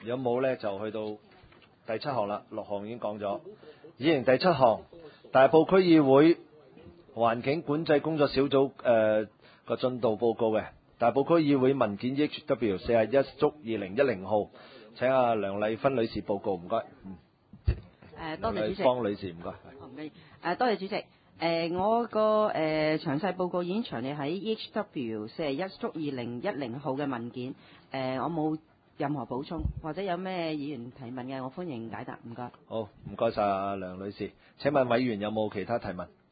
如果冇呢，就去到第7項啦。6項已經講咗。議程第7項，大埔區議會環境管制工作小組個進度報告嘅。大埔區議會文件 HW41/2010 號，請阿梁麗芬女士報告，唔該。 多謝主席。 方女士，唔該。 多謝主席。我個詳細報告已經詳列喺 HW41/2010 號嘅文件。我冇任何補充，或者有咩議員提問嘅，我歡迎解答。唔該。 好，唔該晒阿梁女士。請問委員有冇其他提問？